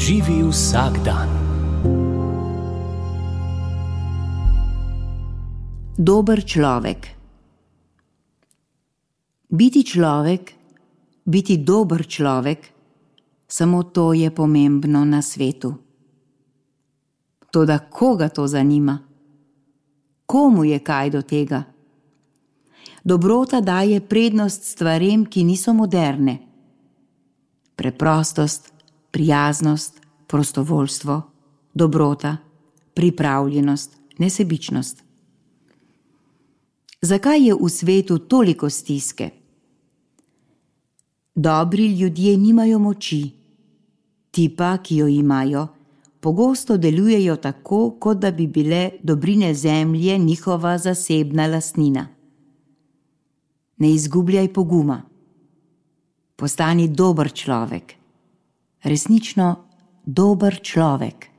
Živi vsak dan. Dober človek. Biti človek, biti dober človek, samo to je pomembno na svetu. Toda koga to zanima? Komu je kaj do tega? Dobrota daje prednost stvarem, ki niso moderne. Preprostost, prijaznost, prostovoljstvo, dobrota, pripravljenost, nesebičnost. Zakaj je v svetu toliko stiske? Dobri ljudje nimajo moči, ti pa, ki jo imajo, pogosto delujejo tako, kot da bi bile dobrine zemlje njihova zasebna lastnina. Ne izgubljaj poguma. Postani dober človek. Resnično dober človek.